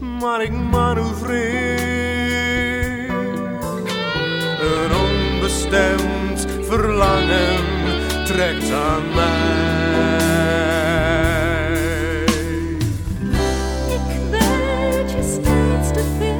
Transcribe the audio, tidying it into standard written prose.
maar ik manoeuvreer. Een onbestemd verlangen trekt aan mij. Ik weet je steeds te veel.